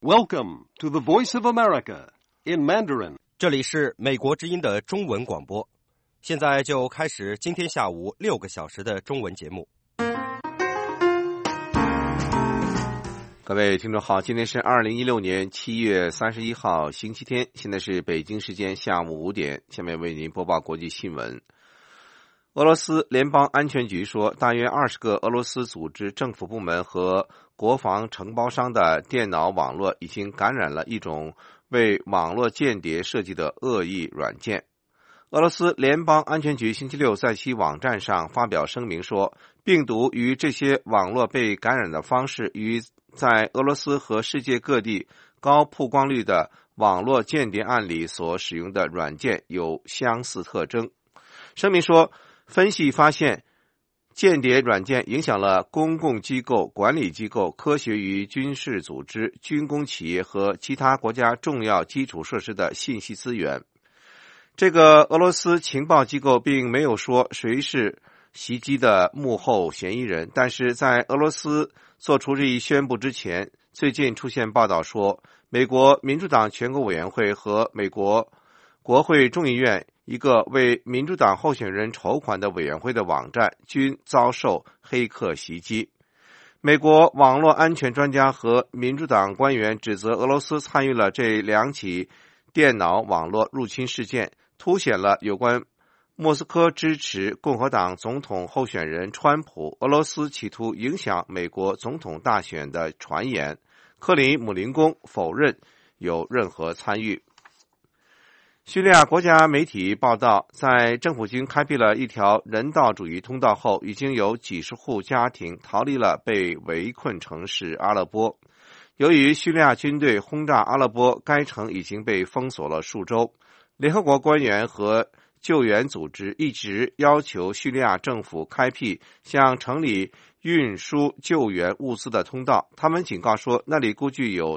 Welcome to the Voice of America in Mandarin. 这里是美国之音的中文广播，现在就开始今天下午6个小时的中文节目。 各位听众好，今天是2016年7月31号星期天，现在是北京时间下午5点，下面为您播报国际新闻。俄罗斯联邦安全局说，大约20个俄罗斯组织、政府部门和国防承包商的电脑网络已经感染了一种为网络间谍设计的恶意软件。俄罗斯联邦安全局星期六在其网站上发表声明说，病毒与这些网络被感染的方式与在俄罗斯和世界各地高曝光率的网络间谍案里所使用的软件有相似特征。声明说，分析发现，间谍软件影响了公共机构、管理机构、科学与军事组织、军工企业和其他国家重要基础设施的信息资源。这个俄罗斯情报机构并没有说谁是袭击的幕后嫌疑人，但是在俄罗斯做出这一宣布之前，最近出现报道说，美国民主党全国委员会和美国国会众议院一个为民主党候选人筹款的委员会的网站均遭受黑客袭击。美国网络安全专家和民主党官员指责俄罗斯参与了这2起电脑网络入侵事件，凸显了有关莫斯科支持共和党总统候选人川普，俄罗斯企图影响美国总统大选的传言。克里姆林宫否认有任何参与。叙利亚国家媒体报道，在政府军开辟了一条人道主义通道后，已经有几十户家庭逃离了被围困城市阿勒颇。由于叙利亚军队轰炸阿勒颇，该城已经被封锁了数周。联合国官员和救援组织一直要求叙利亚政府开辟向城里运输救援物资的通道。他们警告说，那里估计有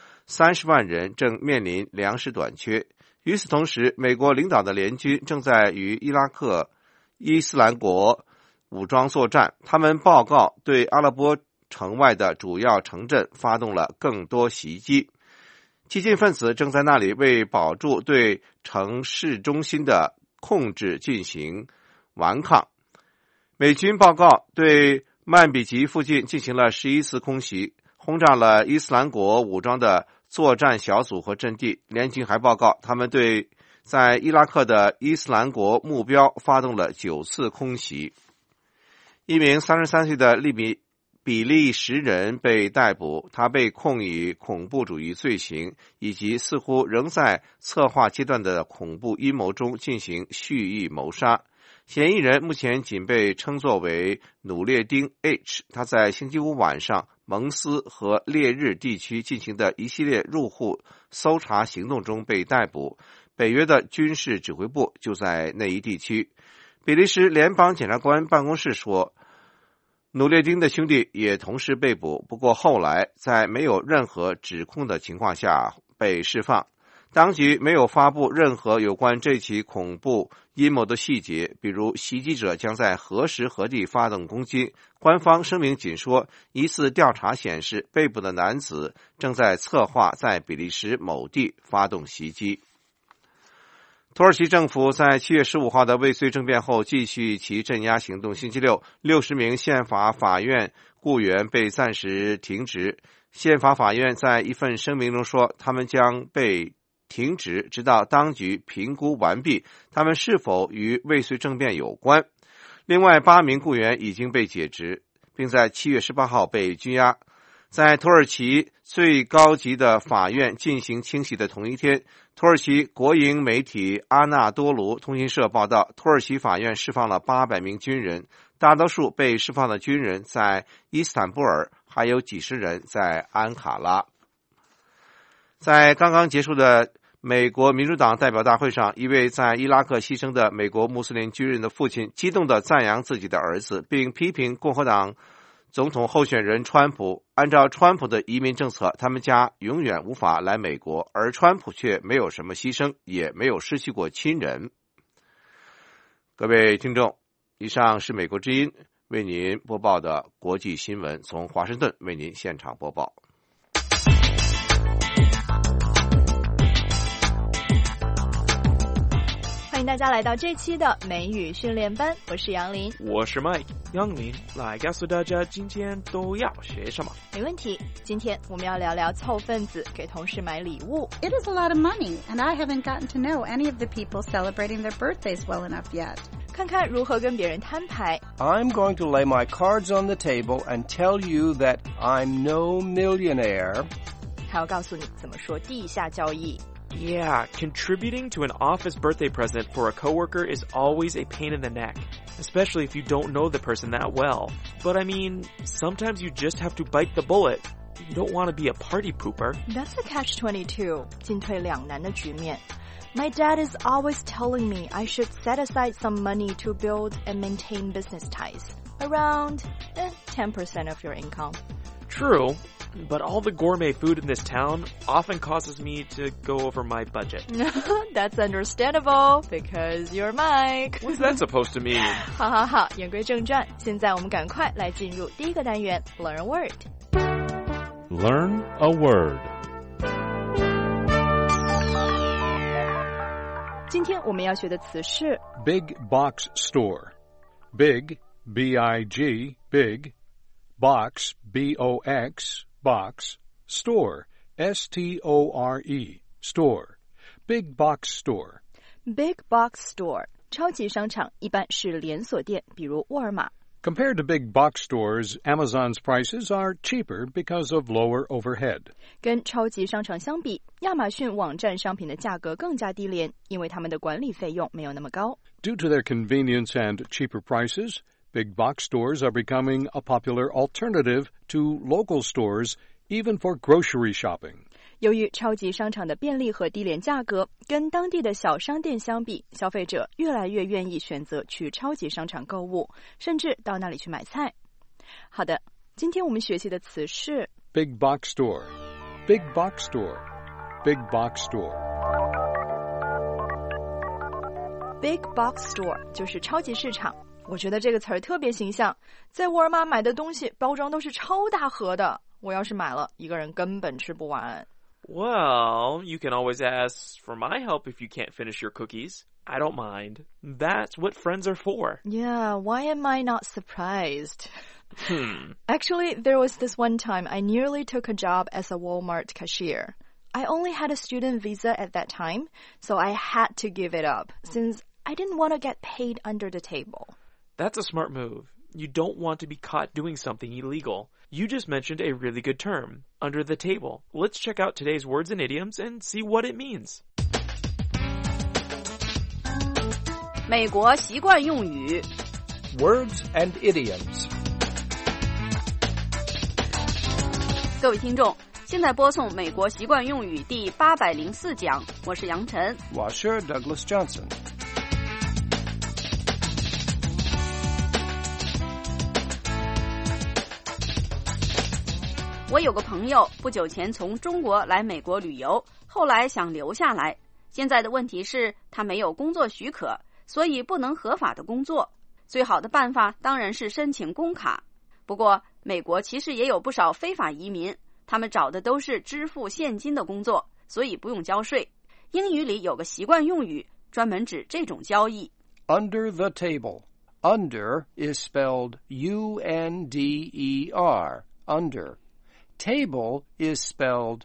30万人正面临粮食短缺。与此同时，美国领导的联军正在与伊拉克伊斯兰国武装作战，他们报告对阿勒颇城外的主要城镇发动了更多袭击。激进分子正在那里为保住对城市中心的控制进行顽抗。美军报告对曼比吉附近进行了11次空袭，轰炸了伊斯兰国武装的作战小组和阵地。联军还报告，他们对在伊拉克的伊斯兰国目标发动了9次空袭。一名33岁的比利时人被逮捕，他被控以恐怖主义罪行以及似乎仍在策划阶段的恐怖阴谋中进行蓄意谋杀。嫌疑人目前仅被称作为努列丁 H， 他在星期五晚上蒙斯和列日地区进行的一系列入户搜查行动中被逮捕。北约的军事指挥部就在那一地区。比利时联邦检察官办公室说，努列丁的兄弟也同时被捕，不过后来在没有任何指控的情况下被释放。当局没有发布任何有关这起恐怖阴谋的细节，比如袭击者将在何时何地发动攻击。官方声明仅说，一次调查显示被捕的男子正在策划在比利时某地发动袭击。土耳其政府在7月15号的未遂政变后继续其镇压行动。星期六，60名宪法法院雇员被暂时停职。宪法法院在一份声明中说，他们将被停职，直到当局评估完毕他们是否与未遂政变有关。另外8名雇员已经被解职，并在7月18号被拘押。在土耳其最高级的法院进行清洗的同一天，土耳其国营媒体阿纳多卢通讯社报道，土耳其法院释放了800名军人，大多数被释放的军人在伊斯坦布尔，还有几十人在安卡拉。在刚刚结束的美国民主党代表大会上，一位在伊拉克牺牲的美国穆斯林军人的父亲激动地赞扬自己的儿子，并批评共和党总统候选人川普。按照川普的移民政策，他们家永远无法来美国，而川普却没有什么牺牲，也没有失去过亲人。各位听众，以上是美国之音为您播报的国际新闻，从华盛顿为您现场播报。 迎大家来到这期的美语训练班，我是杨林， 我是 Mike。杨林来告诉大家今天都要学什么。 没问题，今天我们要聊聊凑份子给同事买礼物。 It is a lot of money, and I haven't gotten to know any of the people celebrating their birthdays well enough yet. 看看如何跟别人摊牌。 I'm going to lay my cards on the table and tell you that I'm no millionaire. 还要告诉你怎么说地下交易。 Yeah, contributing to an office birthday present for a coworker is always a pain in the neck, especially if you don't know the person that well. But I mean, sometimes you just have to bite the bullet. You don't want to be a party pooper. That's a catch-22, 进退两难的局面。 My dad is always telling me I should set aside some money to build and maintain business ties. Around 10% of your income. True, but all the gourmet food in this town often causes me to go over my budget. That's understandable, because you're Mike. What's that supposed to mean? 好好好，言归正传，现在我们赶快来进入第一个单元 Learn a Word. Learn a word. 今天我们要学的词是 Big box store. Big, B-I-G, big. Box, B-O-X, box. Store, S-T-O-R-E, store. Big box store. Big Box Store. 超级商场一般是连锁店，比如沃尔玛。 Compared to big box stores, Amazon's prices are cheaper because of lower overhead. 跟超级商场相比，亚马逊网站商品的价格更加低廉，因为他们的管理费用没有那么高。 Due to their convenience and cheaper prices, big box stores are becoming a popular alternative to local stores, even for grocery shopping. 由于超级商场的便利和低廉价格，跟当地的小商店相比，消费者越来越愿意选择去超级商场购物，甚至到那里去买菜。好的，今天我们学习的词是 Big box store. Big box store. Big box store. Big Box Store， 就是超级市场。我觉得这个词儿特别形象，在沃尔玛买的东西包装都是超大盒的，我要是买了，一个人根本吃不完。 Well, you can always ask for my help if you can't finish your cookies. I don't mind. That's what friends are for. Yeah, why am I not surprised? Actually, there was this one time I nearly took a job as a Walmart cashier. I only had a student visa at that time, so I had to give it up, since I didn't want to get paid under the table. That's a smart move. You don't want to be caught doing something illegal. You just mentioned a really good term, under the table. Let's check out today's words and idioms and see what it means. 美国习惯用语 Words and idioms. 各位听众，现在播送美国习惯用语第804讲，我是杨晨。 我是 Douglas Johnson. 我有个朋友不久前从中国来美国旅游，后来想留下来。现在的问题是他没有工作许可，所以不能合法的工作。最好的办法当然是申请工卡。不过，美国其实也有不少非法移民，他们找的都是支付现金的工作，所以不用交税。英语里有个习惯用语，专门指这种交易。 Under the table. Under is spelled U-N-D-E-R. Under. Table is spelled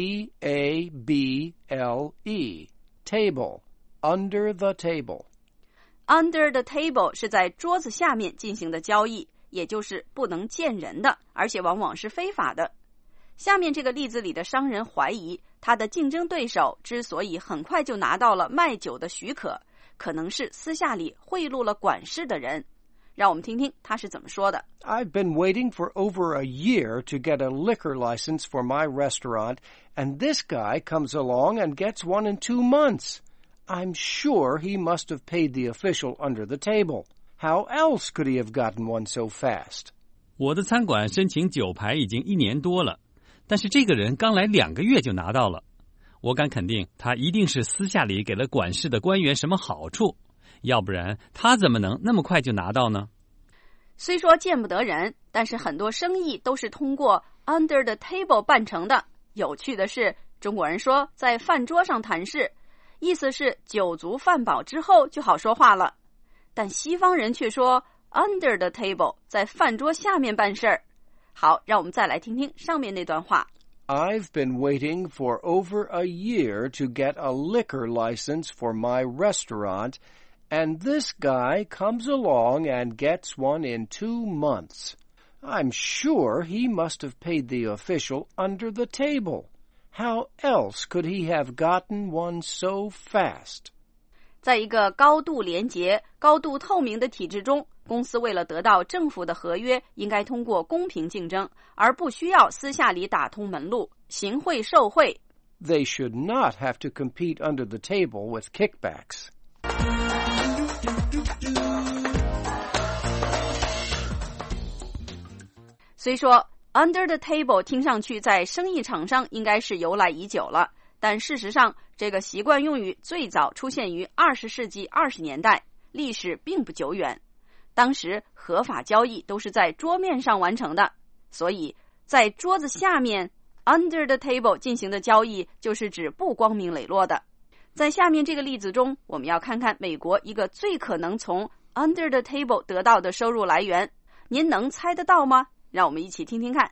T-A-B-L-E. Table. Under the table. Under the table 是在桌子下面进行的交易，也就是不能见人的，而且往往是非法的。下面这个例子里的商人怀疑，他的竞争对手之所以很快就拿到了卖酒的许可，可能是私下里贿赂了管事的人。让我们听听他是怎么说的。 I've been waiting for over a year to get a liquor license for my restaurant, and this guy comes along and gets one in 2 months. I'm sure he must have paid the official under the table. How else could he have gotten one so fast? 我的餐馆申请酒牌已经1年多了，但是这个人刚来2个月就拿到了。我敢肯定，他一定是私下里给了管事的官员什么好处。要不然他怎么能那么快就拿到呢？ 虽说见不得人，但是很多生意都是通过 under the table 办成的。有趣的是，中国人说在饭桌上谈事， 意思是酒足饭饱之后就好说话了。但西方人却说 under the table， 在饭桌下面办事儿。好，让我们再来听听上面那段话。 I've been waiting for over a year to get a liquor license for my restaurant, and this guy comes along and gets one in 2 months. I'm sure he must have paid the official under the table. How else could he have gotten one so fast? 在一个高度廉洁、高度透明的体制中，公司为了得到政府的合约，应该通过公平竞争，而不需要私下里打通门路，行贿受贿。 They should not have to compete under the table with kickbacks. 虽说 under the table 听上去在生意场上应该是由来已久了，但事实上这个习惯用语最早出现于20世纪20年代，历史并不久远。当时合法交易都是在桌面上完成的，所以在桌子下面 under the table 进行的交易就是指不光明磊落的。在下面这个例子中，我们要看看美国一个最可能从 under the table 得到的收入来源，您能猜得到吗？让我们一起听听看。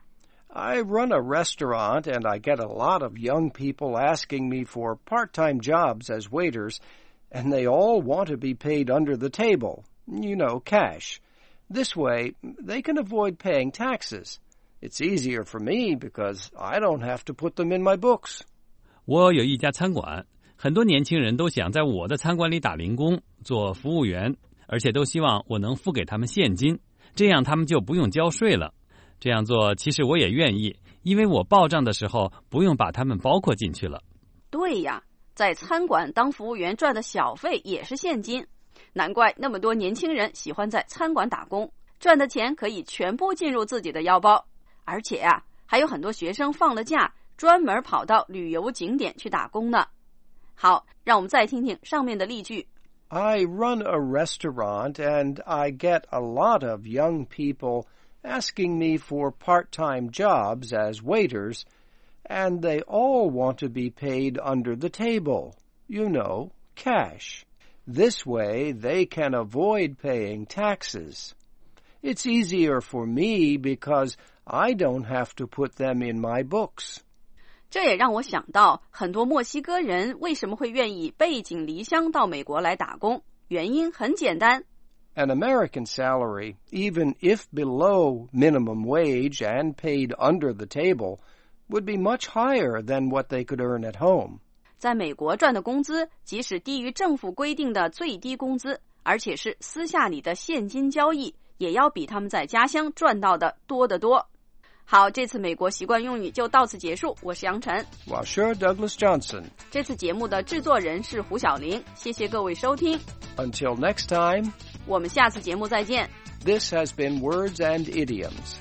I run a restaurant and I get a lot of young people asking me for part-time jobs as waiters, and they all want to be paid under the table, you know, cash. This way, they can avoid paying taxes. It's easier for me because I don't have to put them in my books. 我有一家餐馆，很多年轻人都想在我的餐馆里打零工，做服务员，而且都希望我能付给他们现金，这样他们就不用交税了。这样做其实我也愿意，因为我报账的时候不用把他们包括进去了。 对呀，在餐馆当服务员赚的小费也是现金，难怪那么多年轻人喜欢在餐馆打工，赚的钱可以全部进入自己的腰包。而且啊，还有很多学生放了假，专门跑到旅游景点去打工呢。好，让我们再听听上面的例句。 I run a restaurant and I get a lot of young people asking me for part-time jobs as waiters, and they all want to be paid under the table, you know, cash. This way they can avoid paying taxes. It's easier for me because I don't have to put them in my books. 这也让我想到，很多墨西哥人为什么会愿意背井离乡到美国来打工？原因很简单。 An American salary, even if below minimum wage and paid under the table, would be much higher than what they could earn at home. 在美国赚的工资，即使低于政府规定的最低工资，而且是私下里的现金交易，也要比他们在家乡赚到的多得多。好，这次美国习惯用语就到此结束。我是杨晨， 我是 Douglas Johnson。 这次节目的制作人是胡小玲，谢谢各位收听。 Until next time, 我们下次节目再见。 This has been Words and Idioms.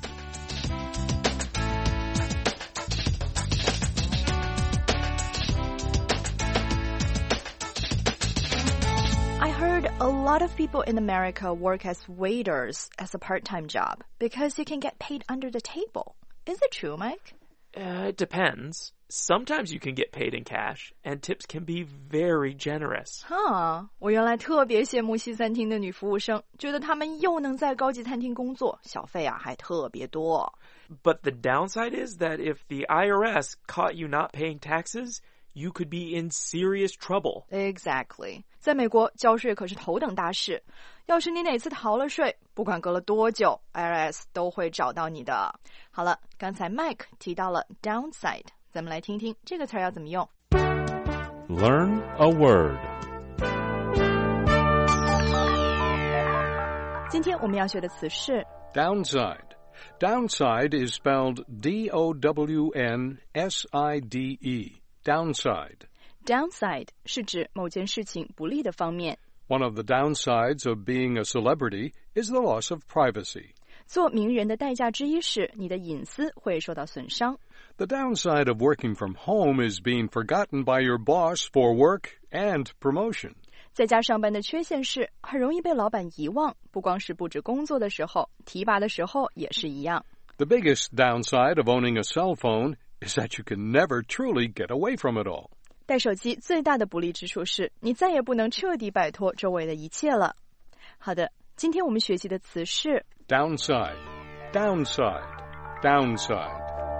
I heard a lot of people in America work as waiters as a part-time job because you can get paid under the table. Is it true, Mike? It depends. Sometimes you can get paid in cash, and tips can be very generous. 我原来特别羡慕西餐厅的女服务生，觉得她们又能在高级餐厅工作，小费啊还特别多。 But the downside is that if the IRS caught you not paying taxes, you could be in serious trouble. Exactly. 在美国，交税可是头等大事。要是你哪次逃了税，不管隔了多久 ，IRS 都会找到你的。好了，刚才 Mike 提到了 downside， 咱们来听听这个词儿要怎么用。 Learn a word. 今天我们要学的词是 Downside. Downside is spelled D-O-W-N-S-I-D-E. Downside 是指某件事情不利的方面。 One of the downsides of being a celebrity is the loss of privacy. 做名人的代价之一是你的隐私会受到损伤。 The downside of working from home is being forgotten by your boss for work and promotion. 在家上班的缺陷是很容易被老板遗忘，不光是布置工作的时候，提拔的时候也是一样。 The biggest downside of owning a cell phone is that you can never truly get away from it all. 带手机最大的不利之处是，你再也不能彻底摆脱周围的一切了。好的，今天我们学习的词是 Downside, downside, downside.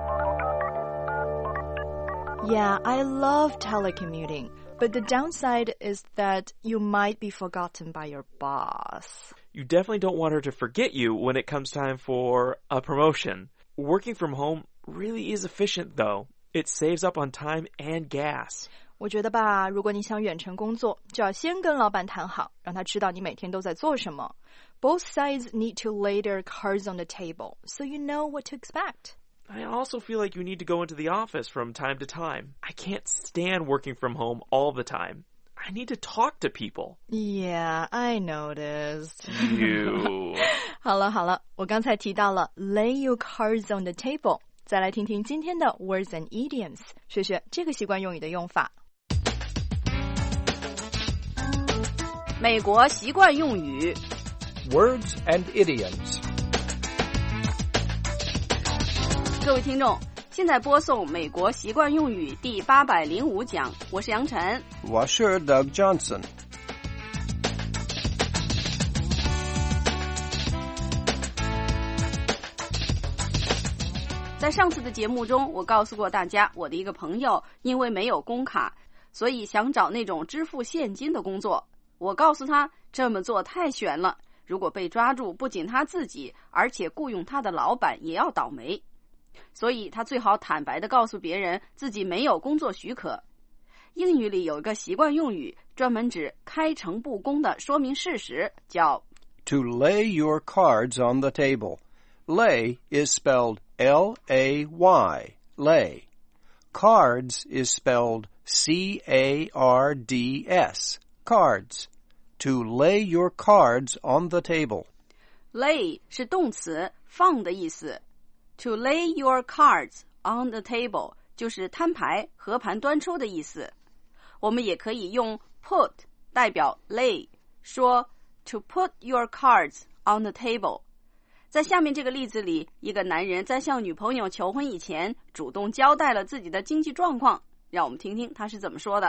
Yeah, I love telecommuting, but the downside is that you might be forgotten by your boss. You definitely don't want her to forget you when it comes time for a promotion. Working from home really is efficient, though. It saves up on time and gas. 我觉得吧，如果你想远程工作，就要先跟老板谈好，让他知道你每天都在做什么。Both sides need to lay their cards on the table, so you know what to expect. I also feel like you need to go into the office from time to time. I can't stand working from home all the time. I need to talk to people. Yeah, I noticed. You. 好了，我刚才提到了 lay your cards on the table. 再来听听今天的 words and idioms， 学学这个习惯用语的用法。 美国习惯用语 Words and idioms. 各位听众，现在播送美国习惯用语第805讲，我是杨晨， 我是 Doug Johnson. 在上次的节目中，我告诉过大家，我的一个朋友因为没有工卡，所以想找那种支付现金的工作。我告诉他，这么做太悬了，如果被抓住，不仅他自己，而且雇佣他的老板也要倒霉。所以他最好坦白地告诉别人自己没有工作许可。英语里有一个习惯用语，专门指开诚布公地说明事实，叫 To lay your cards on the table. Lay is spelled L-A-Y, lay. Cards is spelled C-A-R-D-S, cards. To lay your cards on the table. Lay 是动词，放的意思。To lay your cards on the table 就是摊牌、和盘端出的意思。我们也可以用 put 代表 lay， 说 to put your cards on the table。 在下面这个例子里，一个男人在向女朋友求婚以前，主动交代了自己的经济状况。让我们听听他是怎么说的。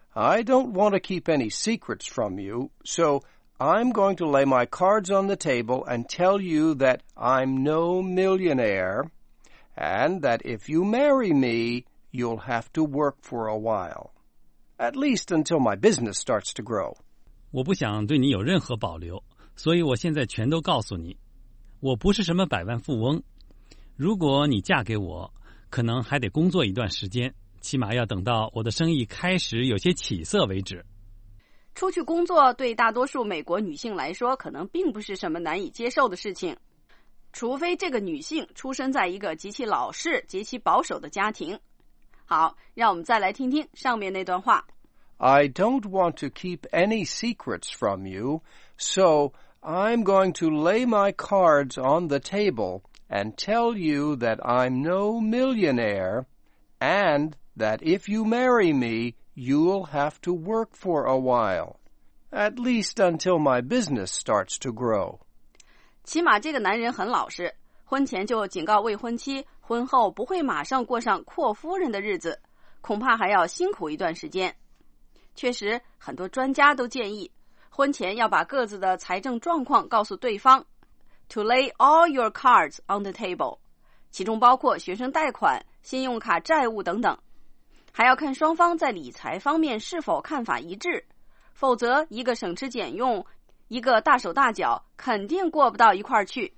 I don't want to keep any secrets from you, so I'm going to lay my cards on the table and tell you that I'm no millionaire, and that if you marry me, you'll have to work for a while. At least until my business starts to grow. 我不想对你有任何保留，所以我现在全都告诉你。我不是什么百万富翁，如果你嫁给我，可能还得工作一段时间，起码要等到我的生意开始有些起色为止。 出去工作对大多数美国女性来说，可能并不是什么难以接受的事情，除非这个女性出生在一个极其老实、极其保守的家庭。好，让我们再来听听上面那段话。 I don't want to keep any secrets from you, so I'm going to lay my cards on the table and tell you that I'm no millionaire, and that if you marry me, you'll have to work for a while, at least until my business starts to grow. 起码这个男人很老实，婚前就警告未婚妻，婚后不会马上过上阔夫人的日子，恐怕还要辛苦一段时间。确实，很多专家都建议，婚前要把各自的财政状况告诉对方 ，to lay all your cards on the table， 其中包括学生贷款、信用卡债务等等。还要看双方在理财方面是否看法一致，否则一个省吃俭用，一个大手大脚，肯定过不到一块儿去。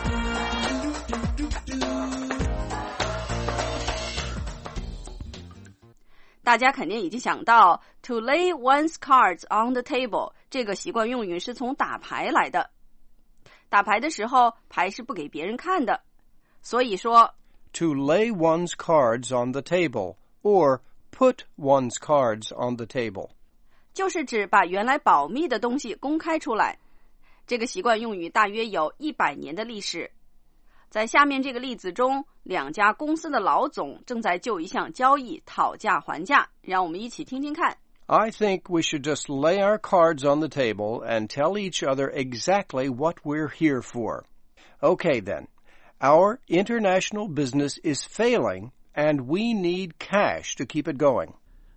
大家肯定已经想到 to lay one's cards on the table 这个习惯用语是从打牌来的。打牌的时候，牌是不给别人看的，所以说 To lay one's cards on the table, or put one's cards on the table. 就是指把原来保密的东西公开出来。这个习惯用语大约有100年的历史。在下面这个例子中，两家公司的老总正在就一项交易讨价还价，让我们一起听听看。 I think we should just lay our cards on the table and tell each other exactly what we're here for. Okay then, our international business is failing and we need cash to keep it going.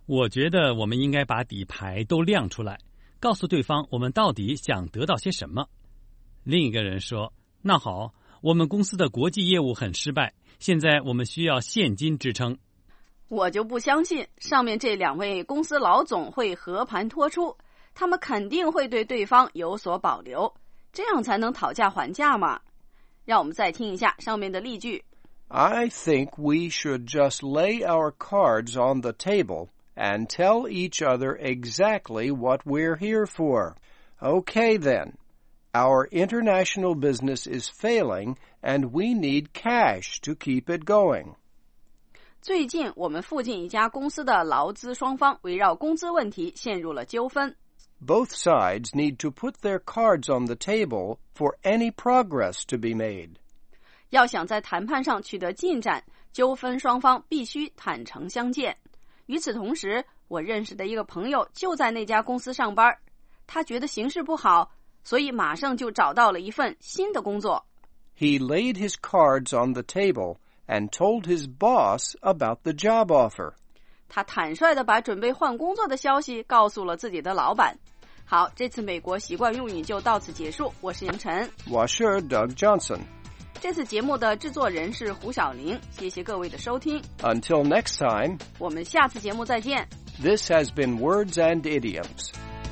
我觉得我们应该把底牌都亮出来，告诉对方我们到底想得到些什么。另一个人说，那好，我们公司的国际业务很失败，现在我们需要现金支撑。 我就不相信上面这两位公司老总会和盘托出，他们肯定会对对方有所保留，这样才能讨价还价嘛。让我们再听一下上面的例句。 I think we should just lay our cards on the table and tell each other exactly what we're here for. Okay then. Our international business is failing and we need cash to keep it going. 最近我们附近一家公司的劳资双方围绕工资问题陷入了纠纷。 Both sides need to put their cards on the table for any progress to be made. 要想在谈判上取得进展，纠纷双方必须坦诚相见。与此同时，我认识的一个朋友就在那家公司上班，他觉得形势不好，所以马上就找到了一份新的工作。 He laid his cards on the table and told his boss about the job offer. 他坦率地把准备换工作的消息告诉了自己的老板。好，这次美国习惯用语就到此结束。我是杨晨， 我是 Doug Johnson。 这次节目的制作人是胡小玲，谢谢各位的收听。 Until next time, 我们下次节目再见。 This has been Words and Idioms.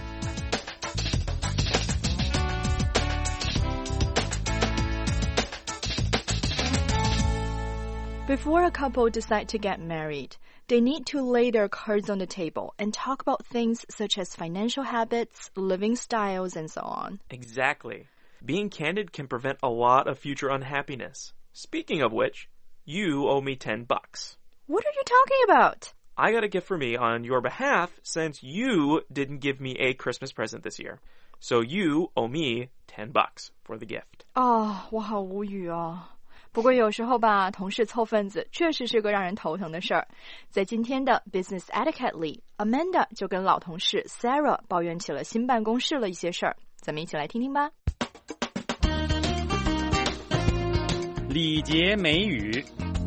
Before a couple decide to get married, they need to lay their cards on the table and talk about things such as financial habits, living styles, and so on. Exactly. Being candid can prevent a lot of future unhappiness. Speaking of which, you owe me $10. What are you talking about? I got a gift for me on your behalf since you didn't give me a Christmas present this year. So you owe me $10 for the gift. 我好无语哦。不过有时候吧，同事凑份子确实是个让人头疼的事儿。在今天的 Business Etiquette 里 ，Amanda 就跟老同事 Sarah 抱怨起了新办公室的一些事儿。咱们一起来听听吧。 礼节美语。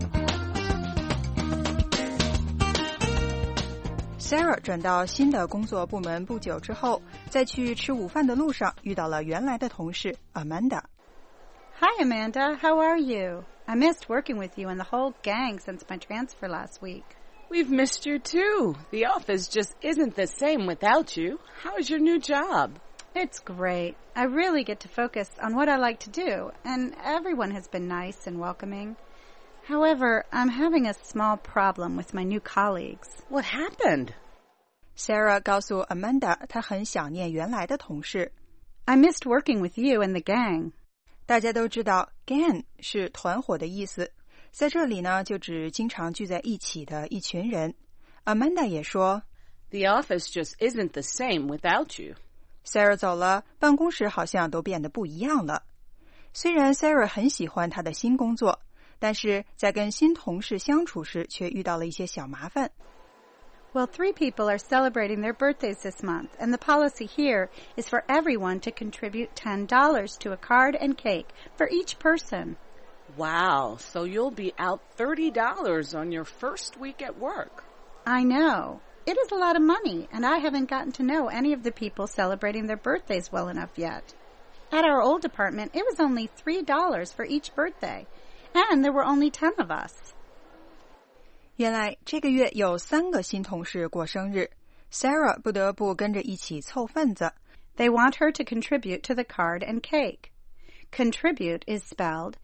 Sarah 转到新的工作部门不久之后，在去吃午饭的路上遇到了原来的同事 Amanda。Hi, Amanda. How are you? I missed working with you and the whole gang since my transfer last week. We've missed you too. The office just isn't the same without you. How's your new job? It's great. I really get to focus on what I like to do, and everyone has been nice and welcoming. However, I'm having a small problem with my new colleagues. What happened? Sarah 告诉 Amanda 她很想念原来的同事。 I missed working with you and the gang. 大家都知道 gang 是团伙的意思，在这里呢就指经常聚在一起的一群人。Amanda 也说 The office just isn't the same without you. Sarah 走了，办公室好像都变得不一样了。虽然 Sarah 很喜欢她的新工作，但是在跟新同事相处时却遇到了一些小麻烦。 Well, 3 people are celebrating their birthdays this month, and the policy here is for everyone to contribute $10 to a card and cake for each person. Wow, so you'll be out $30 on your first week at work. I know. It is a lot of money, and I haven't gotten to know any of the people celebrating their birthdays well enough yet. At our old department, it was only $3 for each birthday, and there were only 10 of us. 原来这个月有3个新同事过生日 ，Sarah 不得不跟着一起凑份子。 They want her to contribute to the card and cake. Contribute is spelled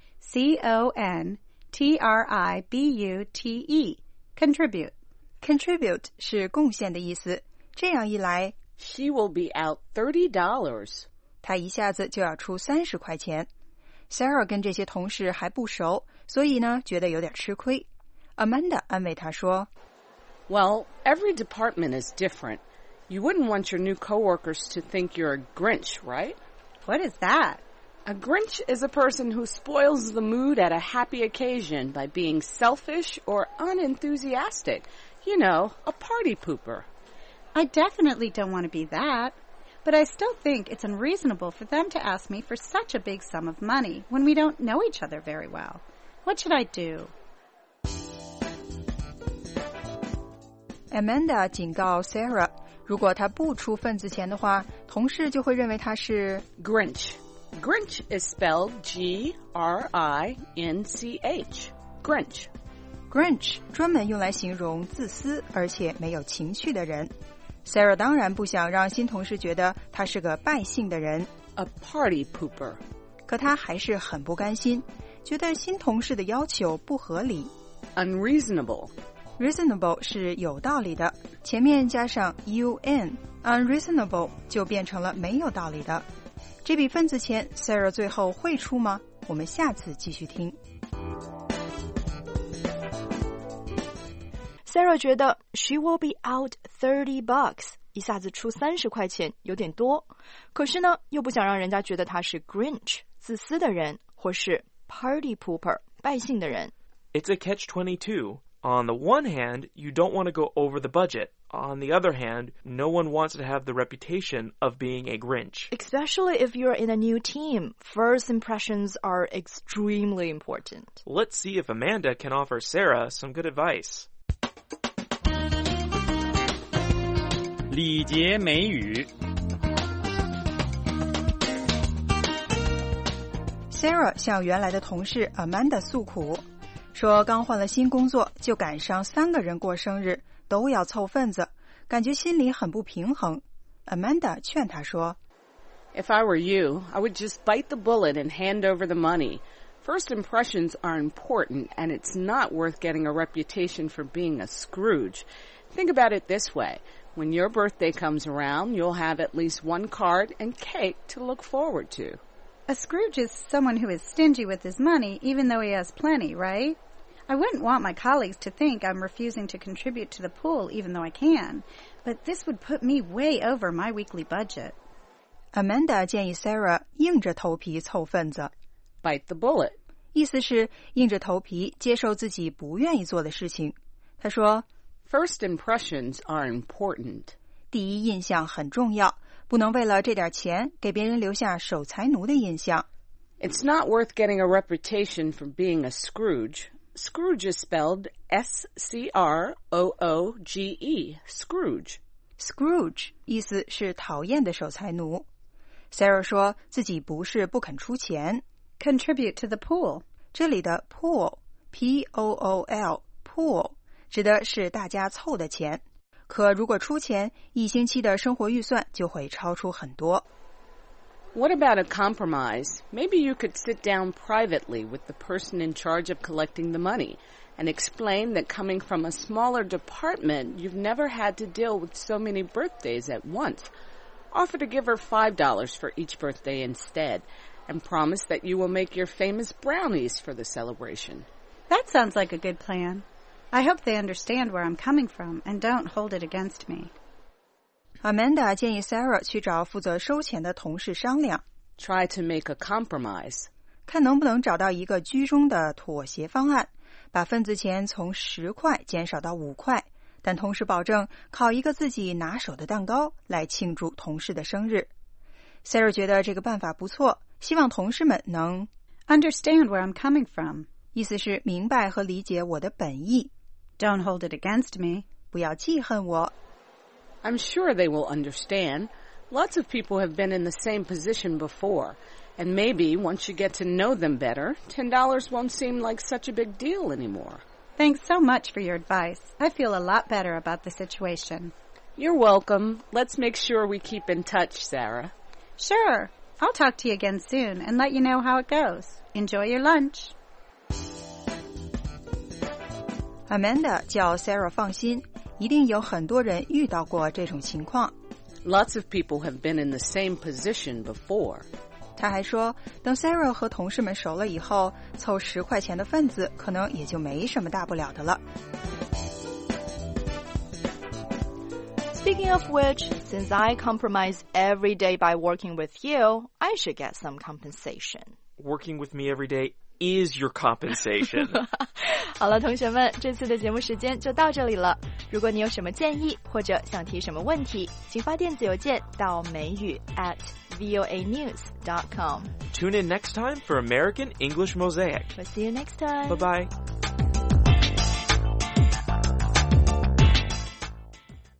C-O-N-T-R-I-B-U-T-E. Contribute. Contribute 是贡献的意思。这样一来 ，She will be out $30. 她一下子就要出30块钱。Sarah 跟这些同事还不熟，所以呢觉得有点吃亏。Amanda 安慰她说 Well, every department is different. You wouldn't want your new coworkers to think you're a Grinch, right? What is that? A Grinch is a person who spoils the mood at a happy occasion by being selfish or unenthusiastic. You know, a party pooper. I definitely don't want to be that. But I still think it's unreasonable for them to ask me for such a big sum of money when we don't know each other very well. What should I do? Amanda 警告 Sarah， 如果她不出份子钱的话，同事就会认为她是 Grinch。Grinch is spelled G-R-I-N-C-H. Grinch 专门用来形容自私而且没有情趣的人。Sarah 当然不想让新同事觉得他是个败兴的人 A party pooper. 可他还是很不甘心，觉得新同事的要求不合理。 Unreasonable. Reasonable 是有道理的，前面加上 un unreasonable 就变成了没有道理的。这笔份子钱 Sarah 最后会出吗？我们下次继续听。 Sarah 觉得 she will be out $30， 一下子出30块钱有点多，可是呢，又不想让人家觉得她是 Grinch， 自私的人，或是 party pooper， 败兴的人。 It's a catch-22. On the one hand, you don't want to go over the budget. On the other hand, no one wants to have the reputation of being a Grinch. Especially if you're in a new team, first impressions are extremely important. Let's see if Amanda can offer Sarah some good advice. 礼节美语。 Sarah 向原来的同事 Amanda 诉苦，说刚换了新工作，就赶上3个人过生日，都要凑份子，感觉心里很不平衡。Amanda 劝她说 If I were you, I would just bite the bullet and hand over the money. First impressions are important, and it's not worth getting a reputation for being a Scrooge. Think about it this way. When your birthday comes around, you'll have at least one card and cake to look forward to. A Scrooge is someone who is stingy with his money, even though he has plenty, right? I wouldn't want my colleagues to think I'm refusing to contribute to the pool, even though I can. But this would put me way over my weekly budget. Amanda 建议 Sarah 硬着头皮凑份子 Bite the bullet. 意思是硬着头皮接受自己不愿意做的事情。她说 First impressions are important. 第一印象很重要，不能为了这点钱给别人留下守财奴的印象。 It's not worth getting a reputation for being a Scrooge. Scrooge is spelled S-C-R-O-O-G-E. Scrooge. Scrooge 意思是讨厌的守财奴。Sarah 说自己不是不肯出钱 Contribute to the pool. 这里的 pool, P-O-O-L, pool 指的是大家凑的钱，可如果出钱，一星期的生活预算就会超出很多。 What about a compromise? Maybe you could sit down privately with the person in charge of collecting the money and explain that coming from a smaller department, you've never had to deal with so many birthdays at once. Offer to give her $5 for each birthday instead, and promise that you will make your famous brownies for the celebration. That sounds like a good plan. I hope they understand where I'm coming from and don't hold it against me. Amanda 建议 Sarah 去找负责收钱的同事商量 Try to make a compromise. 看能不能找到一个居中的妥协方案，把份子钱从10块减少到5块，但同时保证烤一个自己拿手的蛋糕来庆祝同事的生日。Sarah 觉得这个办法不错，希望同事们能 Understand where I'm coming from. 意思是明白和理解我的本意， Don't hold it against me. 不要记恨我。 I'm sure they will understand. Lots of people have been in the same position before. And maybe once you get to know them better, $10 won't seem like such a big deal anymore. Thanks so much for your advice. I feel a lot better about the situation. You're welcome. Let's make sure we keep in touch, Sarah. Sure. I'll talk to you again soon and let you know how it goes. Enjoy your lunch. Amanda 叫 Sarah 放心，一定有很多人遇到过这种情况。 Lots of people have been in the same position before. 他还说，等 Sarah 和同事们熟了以后，凑10块钱的份子可能也就没什么大不了的了。 Speaking of which, since I compromise every day by working with you, I should get some compensation. Working with me every day is your compensation. 好了，同学们，这次的节目时间就到这里了。如果你有什么建议或者想提什么问题，请发电子邮件到美语@voanews.com. Tune in next time for American English Mosaic. We'll see you next time. Bye-bye.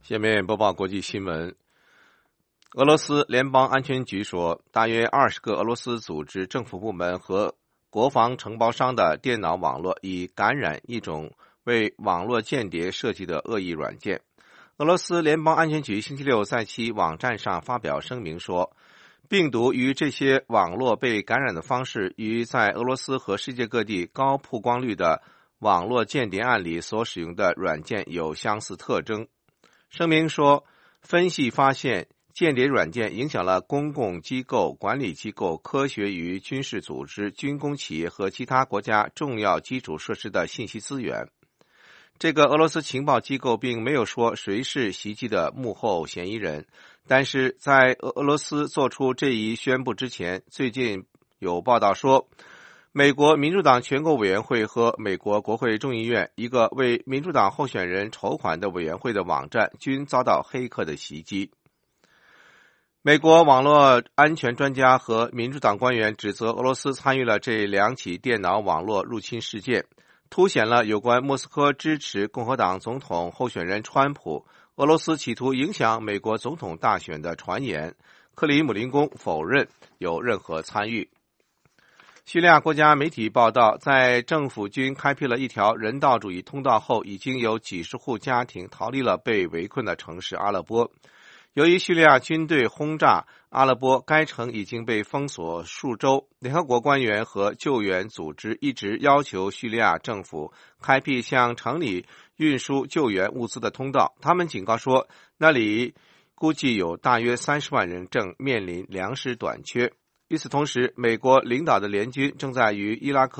下面播报国际新闻。俄罗斯联邦安全局说，大约20个俄罗斯组织、政府部门和国防承包商的电脑网络已感染一种为网络间谍设计的恶意软件。俄罗斯联邦安全局星期六在其网站上发表声明说，病毒与这些网络被感染的方式与在俄罗斯和世界各地高曝光率的网络间谍案里所使用的软件有相似特征。声明说，分析发现间谍软件影响了公共机构、管理机构、科学与军事组织、军工企业和其他国家重要基础设施的信息资源。这个俄罗斯情报机构并没有说谁是袭击的幕后嫌疑人，但是在俄罗斯做出这一宣布之前，最近有报道说，美国民主党全国委员会和美国国会众议院一个为民主党候选人筹款的委员会的网站均遭到黑客的袭击。美国网络安全专家和民主党官员指责俄罗斯参与了这2起电脑网络入侵事件，凸显了有关莫斯科支持共和党总统候选人川普、俄罗斯企图影响美国总统大选的传言。克里姆林宫否认有任何参与。叙利亚国家媒体报道，在政府军开辟了一条人道主义通道后，已经有几十户家庭逃离了被围困的城市阿勒颇。由于叙利亚军队轰炸阿勒颇，该城已经被封锁数周。联合国官员和救援组织一直要求叙利亚政府开辟向城里运输救援物资的通道。他们警告说，那里估计有大约30万人正面临粮食短缺。与此同时，美国领导的联军正在与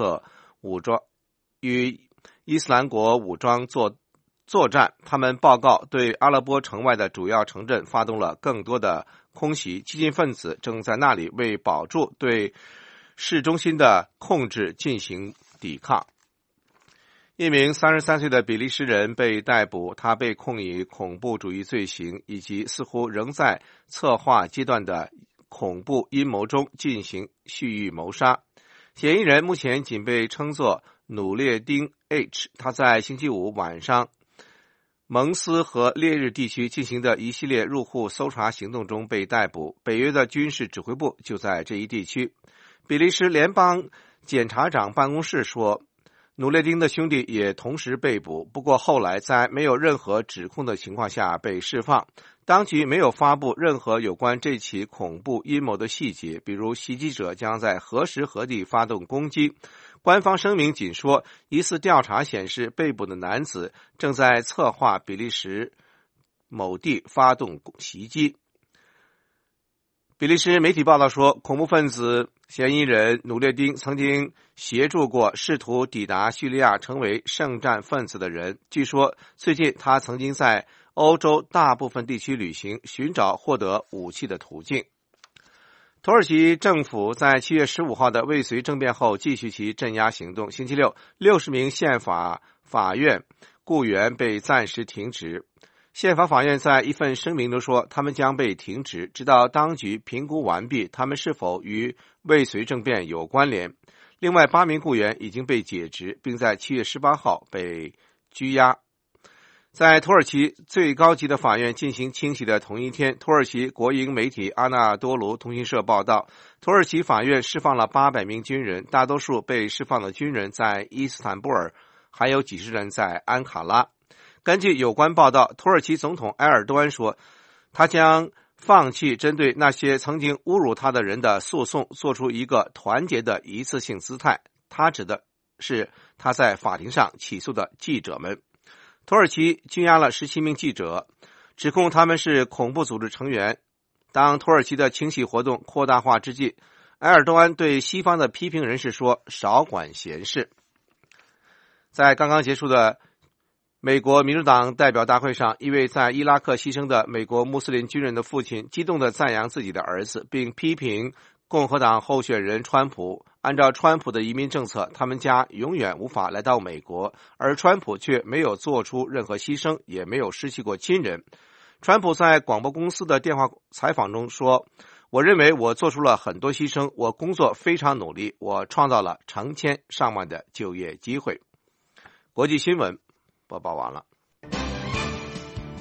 伊斯兰国武装作战。他们报告对阿勒颇城外的主要城镇发动了更多的空袭，激进分子正在那里为保住对市中心的控制进行抵抗。一名33岁的比利时人被逮捕，他被控以恐怖主义罪行以及似乎仍在策划阶段的恐怖阴谋中进行蓄意谋杀。嫌疑人目前仅被称作努列丁 H， 他在星期五晚上蒙斯和烈日地区进行的一系列入户搜查行动中被逮捕。北约的军事指挥部就在这一地区。比利时联邦检察长办公室说，努列丁的兄弟也同时被捕，不过后来在没有任何指控的情况下被释放。当局没有发布任何有关这起恐怖阴谋的细节，比如袭击者将在何时何地发动攻击。官方声明仅说，疑似调查显示被捕的男子正在策划比利时某地发动袭击。比利时媒体报道说，恐怖分子嫌疑人努列丁曾经协助过试图抵达叙利亚成为圣战分子的人。据说最近他曾经在欧洲大部分地区旅行，寻找获得武器的途径。土耳其政府在7月15号的未遂政变后继续其镇压行动。星期六，60名宪法法院雇员被暂时停职。宪法法院在一份声明中说，他们将被停职，直到当局评估完毕他们是否与未遂政变有关联。另外8名雇员已经被解职，并在7月18号被拘押。在土耳其最高级的法院进行清洗的同一天，土耳其国营媒体阿纳多卢通讯社报道，土耳其法院释放了800名军人，大多数被释放的军人在伊斯坦布尔，还有几十人在安卡拉。根据有关报道，土耳其总统埃尔多安说，他将放弃针对那些曾经侮辱他的人的诉讼，做出一个团结的一次性姿态。他指的是他在法庭上起诉的记者们。土耳其拘押了17名记者，指控他们是恐怖组织成员。当土耳其的清洗活动扩大化之际，埃尔多安对西方的批评人士说，少管闲事。在刚刚结束的美国民主党代表大会上，一位在伊拉克牺牲的美国穆斯林军人的父亲激动地赞扬自己的儿子，并批评共和党候选人川普。按照川普的移民政策，他们家永远无法来到美国，而川普却没有做出任何牺牲，也没有失去过亲人。川普在广播公司的电话采访中说，我认为我做出了很多牺牲，我工作非常努力，我创造了成千上万的就业机会。国际新闻播报完了。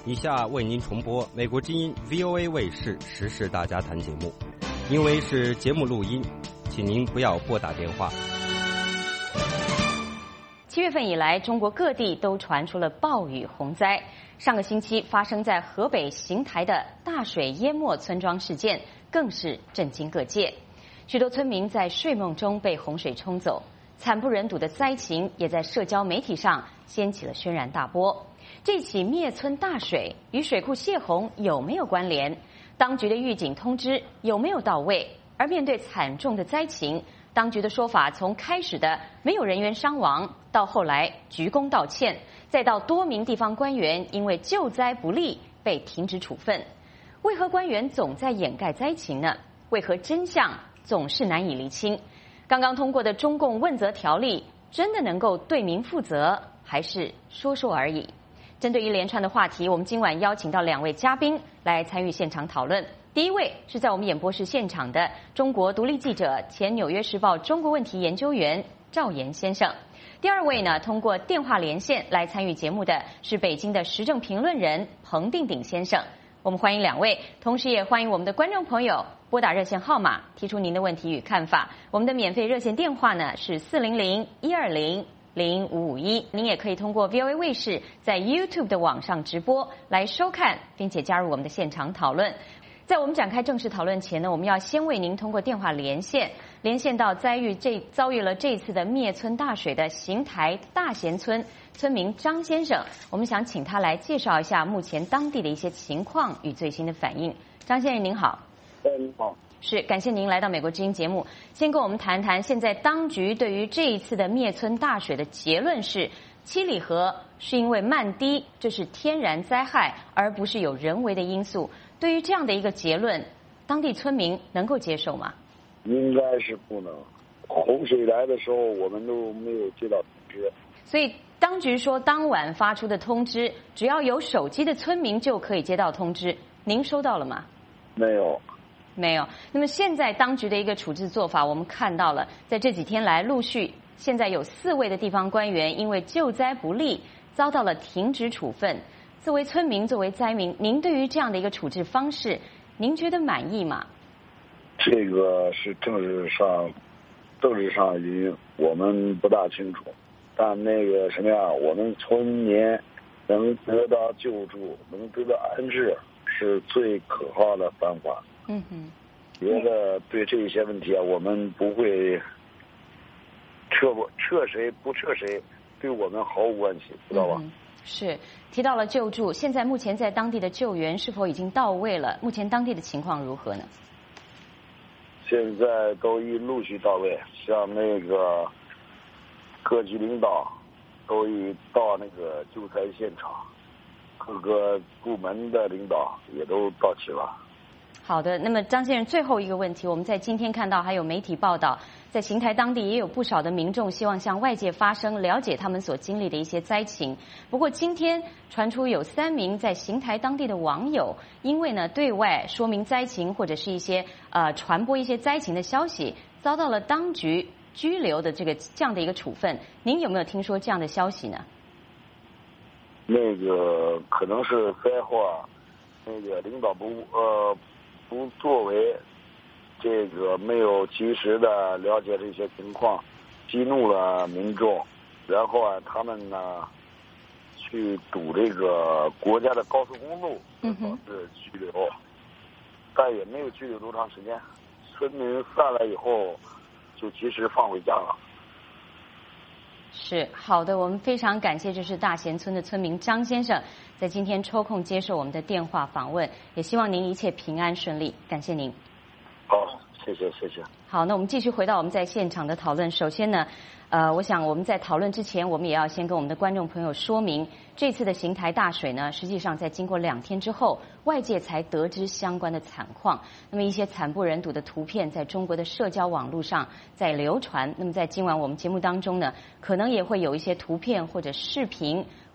以下为您重播美国之音 VOA 卫视时事大家谈节目，因为是节目录音，请您不要拨打电话。 7月份以来，中国各地都传出了暴雨洪灾。上个星期发生在河北邢台的大水淹没村庄事件，更是震惊各界。许多村民在睡梦中被洪水冲走，惨不忍睹的灾情也在社交媒体上掀起了轩然大波。这起灭村大水与水库泄洪有没有关联？当局的预警通知有没有到位？而面对惨重的灾情，当局的说法从开始的没有人员伤亡，到后来鞠躬道歉，再到多名地方官员因为救灾不力被停职处分。为何官员总在掩盖灾情呢？为何真相总是难以厘清？刚刚通过的中共问责条例真的能够对民负责，还是说说而已？针对一连串的话题，我们今晚邀请到2位嘉宾来参与现场讨论。第一位是在我们演播室现场的中国独立记者、前《纽约时报》中国问题研究员赵岩先生。第二位呢，通过电话连线来参与节目的是北京的时政评论人彭定鼎先生。我们欢迎2位，同时也欢迎我们的观众朋友拨打热线号码提出您的问题与看法。我们的免费热线电话呢是400-120-0551，您也可以通过 VOA 卫视在 YouTube 的网上直播来收看，并且加入我们的现场讨论。在我们展开正式讨论前呢，我们要先为您通过电话连线到遭遇了这次的灭村大水的邢台大贤村村民张先生，我们想请他来介绍一下目前当地的一些情况与最新的反应。张先生您好。 您好。 是，感谢您来到美国之音节目。先跟我们谈谈现在当局对于这一次的灭村大水的结论是七里河是因为漫堤，这是天然灾害，而不是有人为的因素。对于这样的一个结论，当地村民能够接受吗？ 应该是不能。洪水来的时候，我们都没有接到通知。 所以当局说，当晚发出的通知，只要有手机的村民就可以接到通知。您收到了吗？ 没有。 没有。那么现在当局的一个处置做法，我们看到了，在这几天来陆续，现在有4位的地方官员因为救灾不力，遭到了停职处分。作为村民，作为灾民，您对于这样的一个处置方式，您觉得满意吗？ 这个是政治上原因，我们不大清楚。但那个什么呀，我们村民能得到救助，能得到安置，是最可靠的办法。 嗯哼。 觉得对这些问题啊，我们不会撤谁不撤谁，对我们毫无关系，知道吧？ 是，提到了救助，现在目前在当地的救援是否已经到位了？目前当地的情况如何呢？ 现在都已陆续到位，像那个各级领导都已到那个救灾现场，各个部门的领导也都到齐了。 好的，那么张先生，最后一个问题，我们在今天看到还有媒体报道，在邢台当地也有不少的民众希望向外界发声，了解他们所经历的一些灾情。不过今天传出有3名在邢台当地的网友，因为呢对外说明灾情或者是一些传播一些灾情的消息，遭到了当局拘留的这样的一个处分。您有没有听说这样的消息呢？ 那个可能是灾祸，那个领导不作为，这个没有及时的了解这些情况，激怒了民众，然后啊，他们呢去堵这个国家的高速公路，导致拘留，但也没有拘留多长时间，村民散了以后就及时放回家了。 是，好的，我们非常感谢这是大贤村的村民张先生在今天抽空接受我们的电话访问，也希望您一切平安顺利，感谢您。 好，谢谢。 好，那我们继续回到我们在现场的讨论。首先呢，我想我们在讨论之前，我们也要先跟我们的观众朋友说明，这次的邢台大水呢，实际上在经过2天之后，外界才得知相关的惨况。那么一些惨不忍睹的图片在中国的社交网络上在流传。那么在今晚我们节目当中呢，可能也会有一些图片或者视频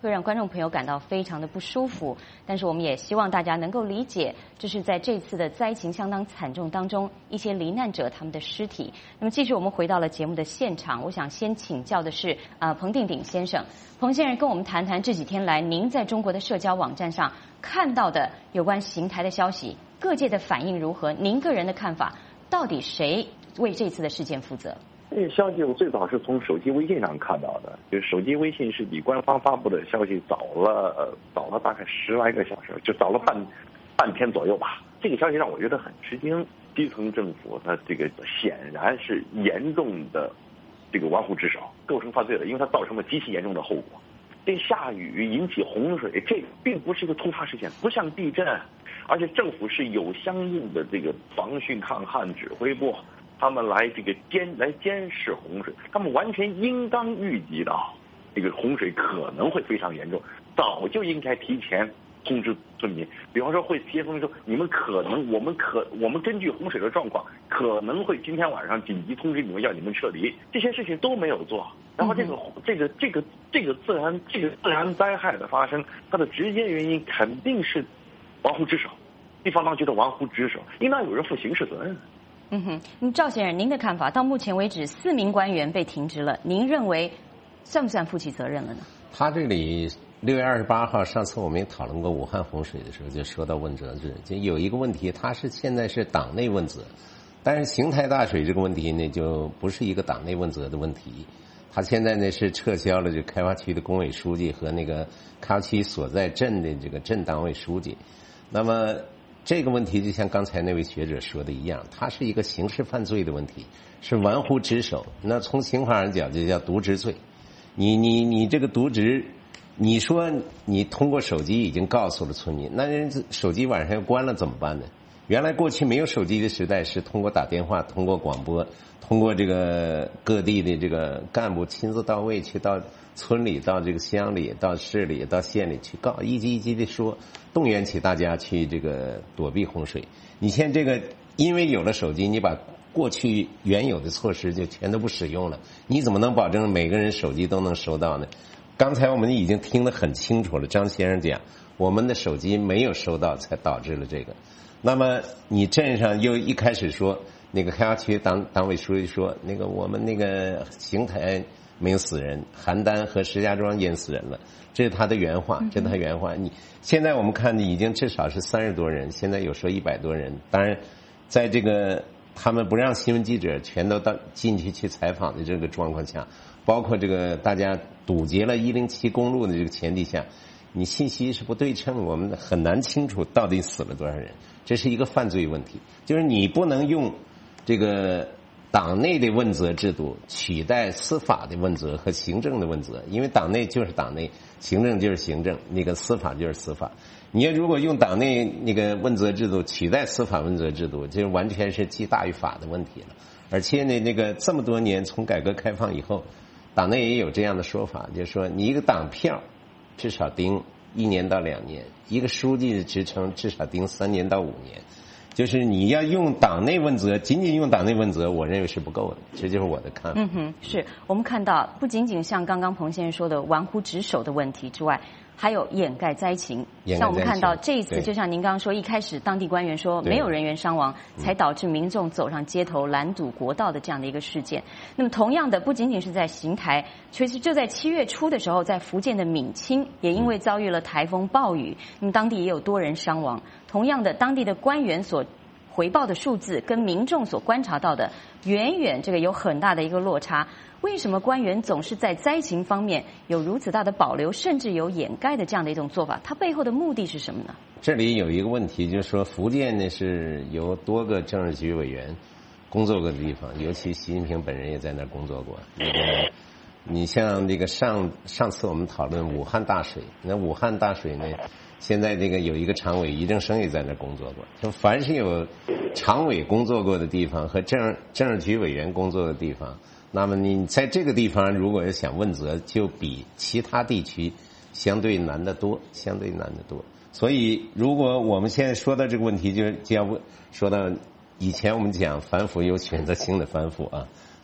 会让观众朋友感到非常的不舒服。但是我们也希望大家能够理解，这是在这次的灾情相当惨重当中，一些罹难者他们的尸体。那么继续我们回到了节目的现场，我想先请教的是彭定鼎先生。彭先生跟我们谈谈这几天来您在中国的社交网站上看到的有关邢台的消息，各界的反应如何？您个人的看法，到底谁为这次的事件负责？ 这个消息我最早是从手机微信上看到的，就是手机微信是比官方发布的消息早了大概10来个小时，就早了半天左右吧。这个消息让我觉得很吃惊，基层政府它这个显然是严重的这个玩忽职守，构成犯罪了，因为它造成了极其严重的后果。这下雨引起洪水，这并不是一个突发事件，不像地震，而且政府是有相应的这个防汛抗旱指挥部，他们来监视洪水，他们完全应当预计到这个洪水可能会非常严重，早就应该提前通知村民。比方说会提前通知说，你们我们根据洪水的状况，可能会今天晚上紧急通知你们，要你们撤离。这些事情都没有做，然后这个自然灾害的发生，它的直接原因肯定是玩忽职守，地方当局的玩忽职守，应当有人负刑事责任。 赵先生，您的看法，到目前为止4名官员被停职了，您认为算不算负起责任了呢？ 他这里6月28号，上次我们也讨论过武汉洪水的时候，就说到问责制，就有一个问题，他是现在是党内问责，但是邢台大水这个问题呢，就不是一个党内问责的问题。他现在呢是撤销了这开发区的工委书记和那个开发区所在镇的这个镇党委书记。那么这个问题就像刚才那位学者说的一样，它是一个刑事犯罪的问题，是玩忽职守。那从刑法上讲就叫渎职罪。你这个渎职，你说你通过手机已经告诉了村民，那人手机晚上要关了怎么办呢？原来过去没有手机的时代，是通过打电话，通过广播，通过这个各地的这个干部亲自到位，去到村里，到这个乡里，到市里，到县里去告，一级一级的说，动员起大家去这个躲避洪水。你现在这个因为有了手机，你把过去原有的措施就全都不使用了，你怎么能保证每个人手机都能收到呢？刚才我们已经听得很清楚了，张先生讲我们的手机没有收到，才导致了这个。那么你镇上又一开始说那个开发区党委书记说那个我们那个邢台没有死人，邯郸和石家庄淹死人了，这是他的原话，这是他原话。你现在我们看已经至少是30多人，现在有说100多人。当然在这个他们不让新闻记者全都进去采访的这个状况下，包括这个大家堵截了107公路的这个前提下，你信息是不对称，我们很难清楚到底死了多少人，这是一个犯罪问题。就是你不能用这个党内的问责制度取代司法的问责和行政的问责，因为党内就是党内，行政就是行政，那个司法就是司法。你如果用党内那个问责制度取代司法问责制度，这完全是既大于法的问题了。而且呢，那个这么多年从改革开放以后，党内也有这样的说法，就是说你一个党票至少盯1年到2年，一个书记的职称至少盯3年到5年。就是你要用党内问责，仅仅用党内问责，我认为是不够的，这就是我的看法。 是我们看到不仅仅像刚刚彭先生说的玩忽职守的问题之外，还有掩盖灾情。像我们看到这一次，就像您刚刚说，一开始当地官员说没有人员伤亡，才导致民众走上街头拦堵国道的这样的一个事件。那么同样的，不仅仅是在邢台，其实就在7月初的时候，在福建的闽清也因为遭遇了台风暴雨，那么当地也有多人伤亡。同样的，当地的官员所回报的数字跟民众所观察到的远远这个有很大的一个落差。为什么官员总是在灾情方面有如此大的保留，甚至有掩盖的这样的一种做法？它背后的目的是什么呢？ 这里有一个问题，就是说福建呢是有多个政治局委员工作过的地方，尤其习近平本人也在那儿工作过。你像这个上次我们讨论武汉大水，那武汉大水呢，现在这个有一个常委俞正声也在那儿工作过。就凡是有常委工作过的地方和政治局委员工作的地方，那么你在这个地方如果想问责，就比其他地区相对难得多，相对难得多。所以如果我们现在说到这个问题，就要说到以前我们讲反腐有选择性的反腐啊。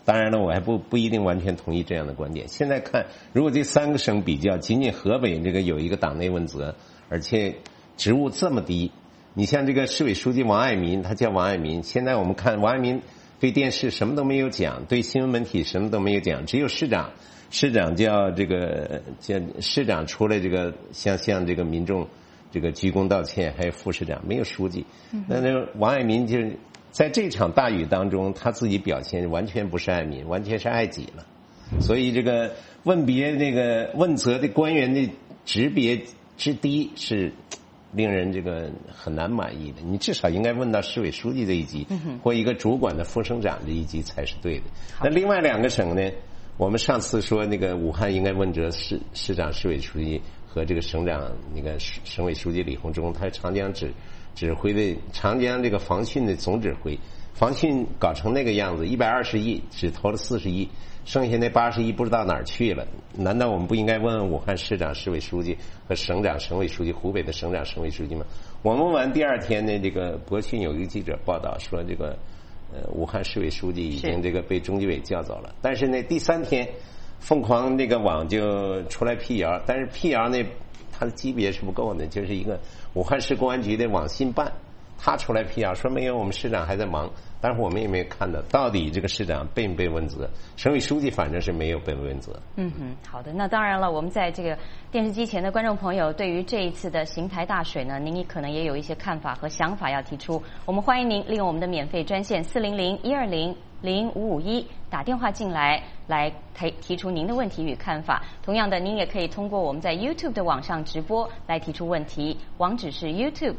当然了，我还不一定完全同意这样的观点。现在看，如果这3个省比较，仅仅河北这个有一个党内问责，而且职务这么低，你像这个市委书记王爱民，他叫王爱民，现在我们看王爱民对电视什么都没有讲，对新闻媒体什么都没有讲，只有市长叫市长出来这个向这个民众这个鞠躬道歉，还有副市长没有书记。那王爱民就是在这场大雨当中，他自己表现完全不是爱民，完全是爱己了。所以这个问责的官员的职别之低是令人这个很难满意的。你至少应该问到市委书记这一级，或一个主管的副省长这一级才是对的。那另外2个省呢？我们上次说那个武汉应该问责市长、市委书记和这个省长那个省委书记李鸿忠，他是长江指挥的长江这个防汛的总指挥，防汛搞成那个样子，120亿只投了40亿，剩下那80亿不知道哪儿去了。难道我们不应该问问武汉市长、市委书记和省长、省委书记，湖北的省长、省委书记吗？我们问完第2天呢，这个博讯有一个记者报道说，这个武汉市委书记已经这个被中纪委叫走了。但是呢，第3天凤凰那个网就出来辟谣，但是辟谣呢，它的级别是不够的，就是一个武汉市公安局的网信办，他出来辟谣说没有，我们市长还在忙。但是我们也没有看到到底这个市长被没被问责，省委书记反正是没有被问责。 好的。那当然了，我们在这个电视机前的观众朋友，对于这一次的邢台大水呢，您可能也有一些看法和想法要提出。我们欢迎您利用我们的免费专线400-120-0551打电话进来提出您的问题与看法。同样的，您也可以通过我们在 YouTube 的网上直播来提出问题，网址是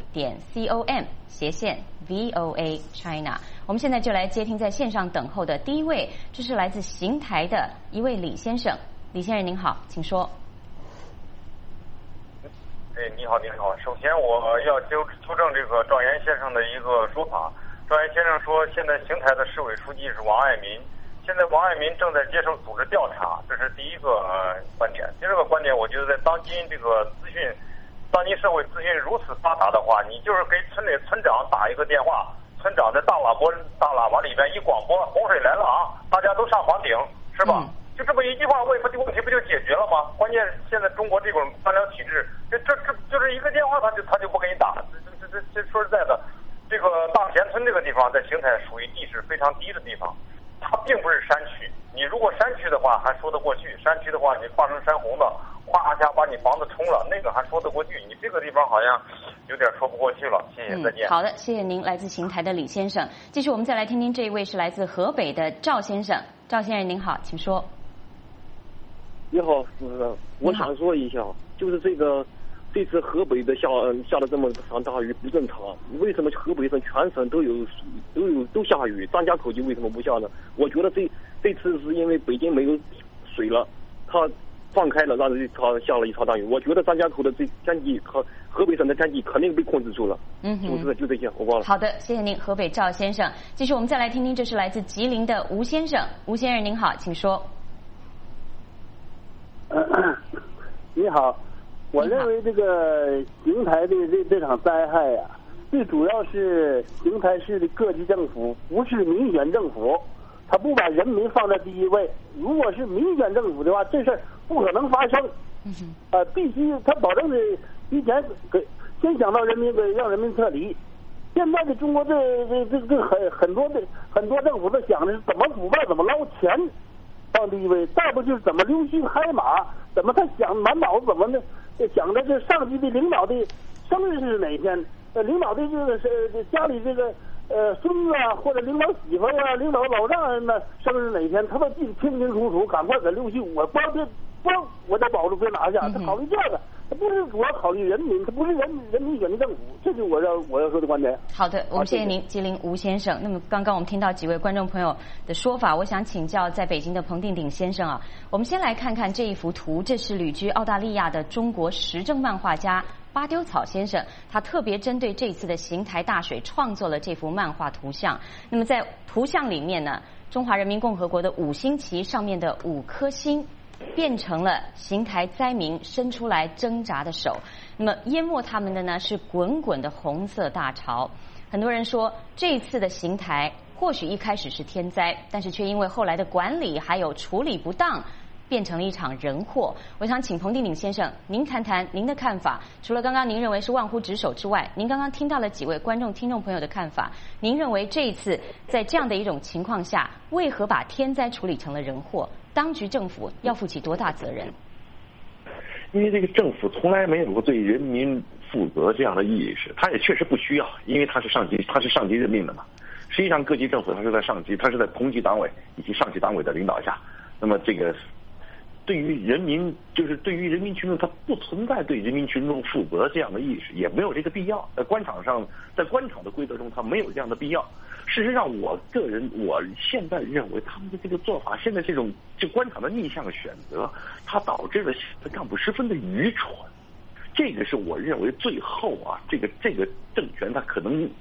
youtube.com/VOA China。我们现在就来接听在线上等候的第一位，这是来自邢台的一位李先生。李先生您好，请说。 你好。首先我要纠正这个赵岩先生的一个说法。赵岩先生说，现在邢台的市委书记是王爱民，现在王爱民正在接受组织调查，这是第一个观点。第二个观点，我觉得在当今这个当今社会资讯如此发达的话，你就是给村长打一个电话。村长在大喇叭里边一广播，洪水来了啊，大家都上房顶，是吧？就这么一句话，问题不就解决了吗？关键现在中国这种官僚体制，这就是一个电话，他就不给你打。这说实在的，这个大田村这个地方在邢台属于地势非常低的地方，它并不是山区。你如果山区的话还说得过去，山区的话你发生山洪了，哗一下把你房子冲了，那个还说得过去。你这个地方好像有点说不过去了。谢谢，再见。 好的，谢谢您，来自邢台的李先生。继续，我们再来听听这一位是来自河北的赵先生。赵先生您好，请说。 你好，我想说一下，就是这次河北的下了这么场大雨不正常，为什么河北省全省都下雨，张家口就为什么不下呢？我觉得这次是因为北京没有水了，它放开了，让它下了一场大雨。我觉得张家口的这天气和河北省的天气肯定被控制住了。就这些，我忘了。 好的，谢谢您，河北赵先生。继续，我们再来听听，这是来自吉林的吴先生。吴先生您好，请说。 你好，我认为这个邢台的这场灾害呀，最主要是邢台市的各级政府不是民选政府，他不把人民放在第一位。如果是民选政府的话，这事儿不可能发生。必须他保证的提前先想到人民，让人民撤离。现在的中国这很多政府都想的是怎么腐败，怎么捞钱放第一位，再不就是怎么溜须拍马，怎么他想满脑子怎么呢？想着这上级的领导的生日是哪天，领导的这个是家里这个孙子啊，或者领导媳妇呀、领导老丈人呢生日哪天，他都记得清清楚楚，赶快给溜须，我我得保住别拿下。他考虑这个，他不是主要考虑人民，他不是人民选的政府，这就是我要说的观点。 好的，我们谢谢您，吉林吴先生。那么刚刚我们听到几位观众朋友的说法，我想请教在北京的彭定鼎先生啊。我们先来看看这一幅图，这是旅居澳大利亚的中国时政漫画家巴丢草先生，他特别针对这次的邢台大水创作了这幅漫画图像。那么在图像里面呢，中华人民共和国的5星旗上面的5颗星变成了邢台灾民伸出来挣扎的手，那么淹没他们的呢是滚滚的红色大潮。很多人说这一次的邢台或许一开始是天灾，但是却因为后来的管理还有处理不当，变成了一场人祸。我想请彭定鼎先生，您谈谈您的看法。除了刚刚您认为是万乎职守之外，您刚刚听到了几位听众朋友的看法，您认为这一次在这样的一种情况下，为何把天灾处理成了人祸？当局政府要负起多大责任？ 因为这个政府从来没有过对人民负责这样的意识，他也确实不需要，因为他是上级任命的嘛。实际上各级政府它是在上级，它是在同级党委以及上级党委的领导下，那么这个对于人民群众，他不存在对人民群众负责这样的意识，也没有这个必要。在官场的规则中，他没有这样的必要。事实上，我现在认为他们的这个做法，现在这官场的逆向选择，它导致了干部十分的愚蠢。这个是我认为最后啊，这个政权它可能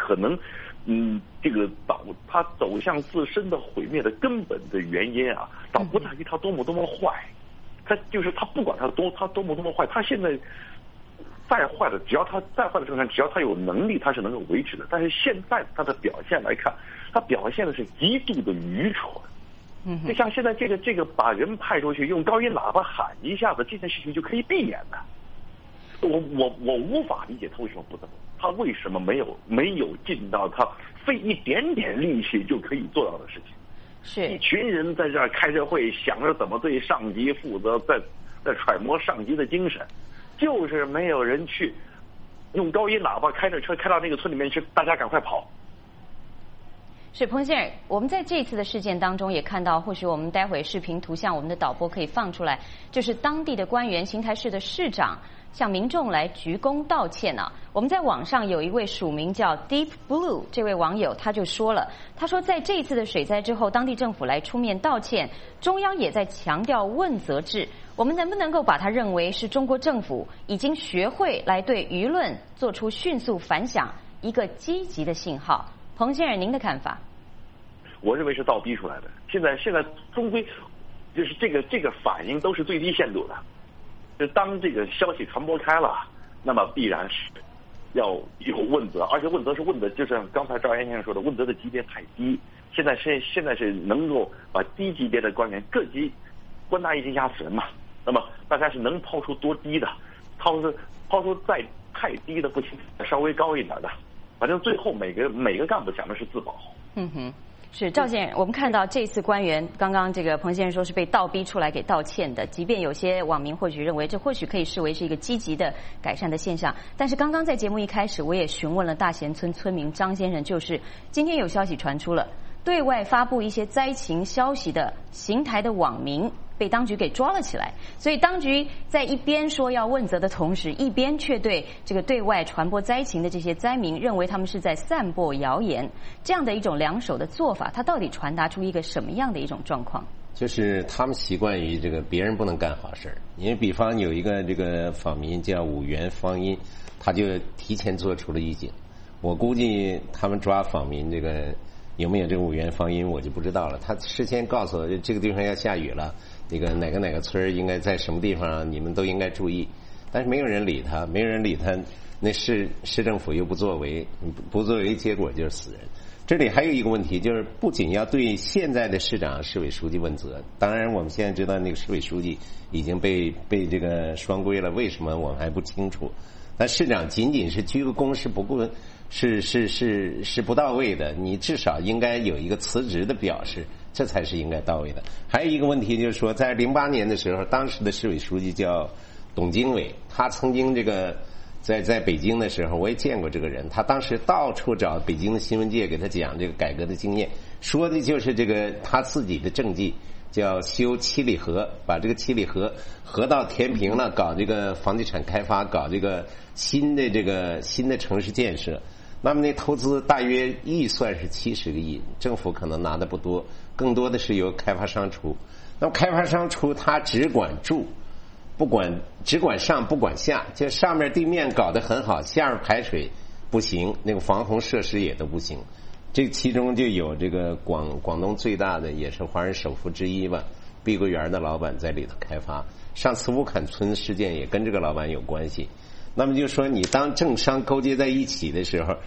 它走向自身的毁灭的根本的原因啊，倒不在于它多么坏，它不管它多么坏，它现在再坏的政权，只要它有能力，它是能够维持的。但是现在它的表现来看，它表现的是极度的愚蠢。就像现在这个把人派出去用高音喇叭喊一下子，这件事情就可以避免的。我无法理解他为什么不这么，他为什么没有尽到他费一点点力气就可以做到的事情。 是一群人在这儿开着会，想着怎么对上级负责，在揣摩上级的精神，就是没有人去用高音喇叭开着车开到那个村里面去，大家赶快跑。 是彭先生，我们在这次的事件当中也看到，或许我们待会视频图像我们的导播可以放出来，就是当地的官员邢台市的市长向民众来鞠躬道歉啊。我们在网上有一位署名叫 Deep Blue 这位网友，他就说了，他说在这一次的水灾之后，当地政府来出面道歉，中央也在强调问责制，我们能不能够把它认为是中国政府已经学会来对舆论做出迅速反响一个积极的信号？彭先生，您的看法？ 我认为是倒逼出来的。现在终归就是这个反应都是最低限度的。就当这个消息传播开了，那么必然是要有问责，而且问责是问的，就像刚才赵岩先生说的，问责的级别太低。现在是能够把低级别的官员各级官大一级压死人嘛。那么大家是能抛出多低的，抛出再太低的不行，稍微高一点的。反正最后每个干部想的是自保。 是赵先生，我们看到这次官员刚刚这个彭先生说是被倒逼出来给道歉的，即便有些网民或许认为这或许可以视为是一个积极的改善的现象，但是刚刚在节目一开始我也询问了大贤村村民张先生，就是今天有消息传出了，对外发布一些灾情消息的邢台的网民被当局给抓了起来，所以当局在一边说要问责的同时，一边却对这个对外传播灾情的这些灾民认为他们是在散播谣言，这样的一种两手的做法，它到底传达出一个什么样的一种状况？ 就是他们习惯于这个别人不能干好事儿，因为比方有一个这个访民叫五原方音，他就提前做出了预警。我估计他们抓访民这个有没有这个五原方音我就不知道了，他事先告诉我这个地方要下雨了，这个哪个村应该在什么地方，你们都应该注意。但是没有人理他，那市政府又不作为，结果就是死人。这里还有一个问题，就是不仅要对现在的市长、市委书记问责，当然我们现在知道那个市委书记已经被这个双规了，为什么我们还不清楚？但市长仅仅是鞠个躬是不够，是不到位的，你至少应该有一个辞职的表示，这才是应该到位的。还有一个问题就是说，在08年的时候，当时的市委书记叫董经纬，他曾经这个在北京的时候，我也见过这个人，他当时到处找北京的新闻界给他讲这个改革的经验，说的就是这个他自己的政绩，叫修七里河，把这个七里河到填平了，搞这个房地产开发，搞这个新的城市建设。那么那投资大约预算是70个亿，政府可能拿的不多，更多的是由开发商出。那么开发商出，他只管住，只管上不管下，就上面地面搞得很好，下面排水不行，那个防洪设施也都不行。这其中就有这个广东最大的，也是华人首富之一吧，碧桂园的老板在里头开发。上次乌坎村事件也跟这个老板有关系。那么就说你当政商勾结在一起的时候，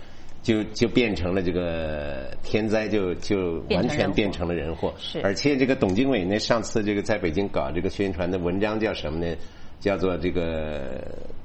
就变成了这个天灾，就完全变成了人祸。 是， 而且这个董经纬呢，上次这个在北京搞这个宣传的文章叫什么呢？叫做这个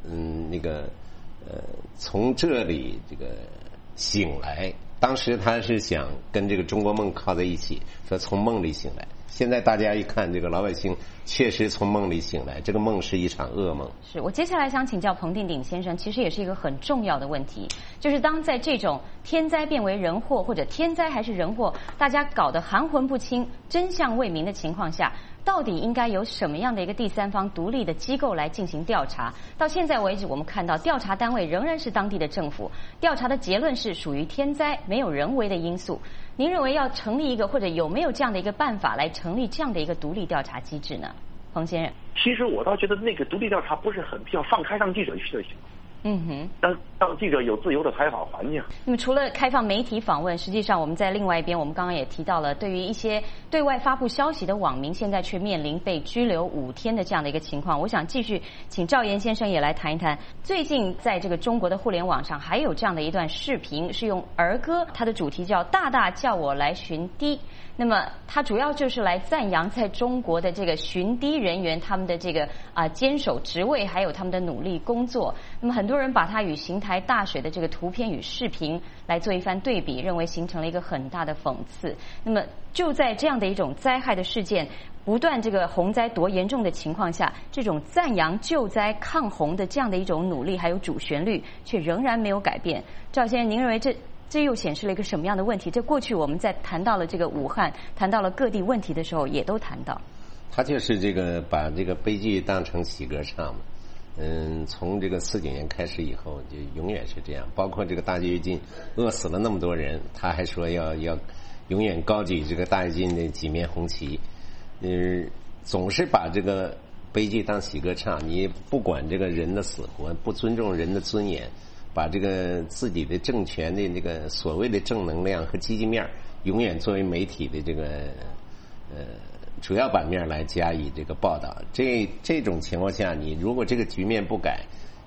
从这里这个醒来。当时他是想跟这个中国梦靠在一起，说从梦里醒来。现在大家一看，这个老百姓确实从梦里醒来，这个梦是一场噩梦。 是我接下来想请教彭定鼎先生，其实也是一个很重要的问题，就是当在这种天灾变为人祸，或者天灾还是人祸，大家搞得含混不清、真相未明的情况下，到底应该由什么样的一个第三方独立的机构来进行调查？到现在为止，我们看到调查单位仍然是当地的政府，调查的结论是属于天灾，没有人为的因素。您认为要成立一个，或者有没有这样的一个办法来成立这样的一个独立调查机制呢？彭先生， 其实我倒觉得那个独立调查不是很必要，放开让记者去就行。让记者有自由的采访环境。 那么除了开放媒体访问，实际上我们在另外一边，我们刚刚也提到了，对于一些对外发布消息的网民，现在却面临被拘留5天的这样的一个情况。我想继续请赵岩先生也来谈一谈，最近在这个中国的互联网上还有这样的一段视频，是用儿歌，它的主题叫"大大叫我来寻堤"。那么它主要就是来赞扬在中国的这个寻堤人员他们的这个坚守职位，还有他们的努力工作。那么很多人把它与邢台大水的这个图片与视频来做一番对比，认为形成了一个很大的讽刺。那么就在这样的一种灾害的事件不断这个洪灾多严重的情况下，这种赞扬救灾抗洪的这样的一种努力还有主旋律却仍然没有改变。赵先生，您认为这又显示了一个什么样的问题？这过去我们在谈到了这个武汉，谈到了各地问题的时候，也都谈到。 他就是这个把这个悲剧当成喜歌唱嘛。从这个49年开始以后，就永远是这样。包括这个大跃进，饿死了那么多人，他还说要永远高举这个大跃进的几面红旗。总是把这个悲剧当喜歌唱，你不管这个人的死活，不尊重人的尊严。把这个自己的政权的那个所谓的正能量和积极面，永远作为媒体的这个主要版面来加以这个报道。这种情况下，你如果这个局面不改，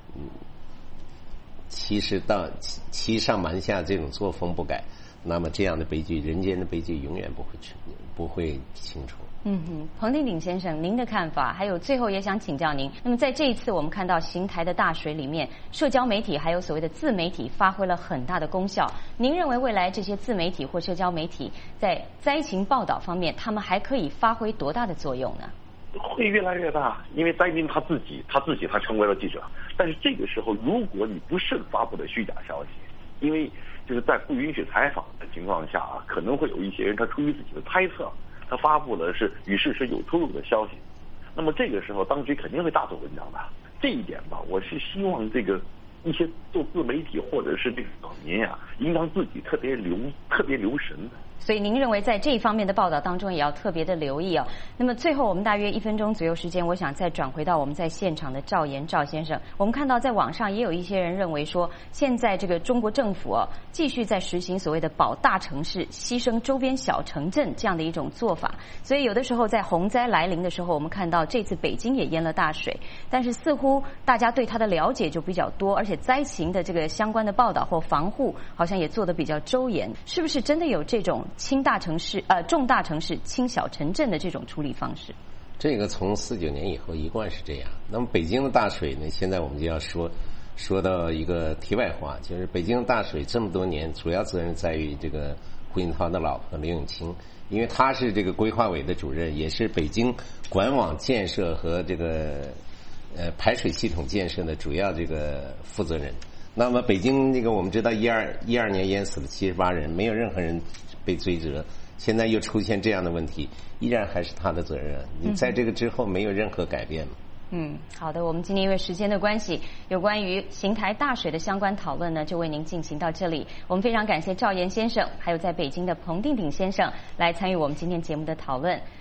欺上瞒下这种作风不改，那么这样的悲剧，人间的悲剧永远不会清除。 彭定鼎先生，您的看法？还有最后也想请教您。那么在这一次我们看到邢台的大水里面，社交媒体还有所谓的自媒体发挥了很大的功效。您认为未来这些自媒体或社交媒体在灾情报道方面，他们还可以发挥多大的作用呢？ 会越来越大，因为灾民他自己成为了记者。但是这个时候，如果你不慎发布的虚假消息，因为就是在不允许采访的情况下可能会有一些人他出于自己的猜测，他发布的是与事实有出入的消息，那么这个时候当局肯定会大做文章的。这一点吧，我是希望这个一些做自媒体或者是这个网民应当自己特别留神的。 所以您认为在这一方面的报道当中也要特别的留意那么最后我们大约1分钟左右时间，我想再转回到我们在现场的赵岩赵先生。我们看到在网上也有一些人认为说，现在这个中国政府继续在实行所谓的保大城市牺牲周边小城镇这样的一种做法。所以有的时候在洪灾来临的时候，我们看到这次北京也淹了大水，但是似乎大家对它的了解就比较多，而且灾情的这个相关的报道或防护好像也做得比较周延。是不是真的有这种轻大城市重大城市轻小城镇的这种处理方式？ 这个从49年以后一贯是这样。那么北京的大水呢，现在我们就要说到一个题外话，就是北京的大水这么多年，主要责任在于这个胡锦涛的老婆刘永清，因为他是这个规划委的主任，也是北京管网建设和这个排水系统建设的主要这个负责人。那么北京那个我们知道12年淹死了78人，没有任何人被追责，现在又出现这样的问题，依然还是他的责任。你在这个之后没有任何改变吗？ 好的，我们今天因为时间的关系，有关于邢台大水的相关讨论呢，就为您进行到这里。我们非常感谢赵岩先生，还有在北京的彭定鼎先生来参与我们今天节目的讨论。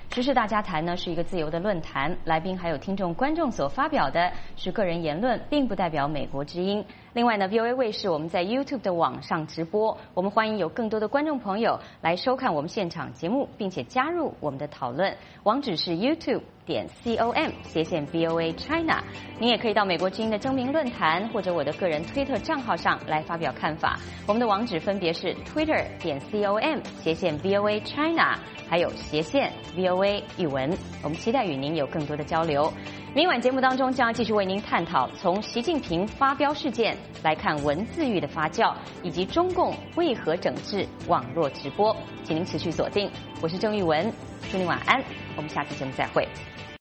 时事大家谈呢是一个自由的论坛，来宾还有听众观众所发表的是个人言论，并不代表美国之音。另外呢 VOA 卫视我们在 YouTube 的网上直播，我们欢迎有更多的观众朋友来收看我们现场节目，并且加入我们的讨论。网址是 YouTube.com/VOA China。您也可以到美国之音的征名论坛或者我的个人推特账号上来发表看法。我们的网址分别是 Twitter.com/VOA China， 还有/VOA 语文。我们期待与您有更多的交流。明晚节目当中将要继续为您探讨从习近平发飙事件来看文字狱的发酵，以及中共为何整治网络直播。请您持续锁定，我是郑玉文，祝您晚安，我们下次节目再会。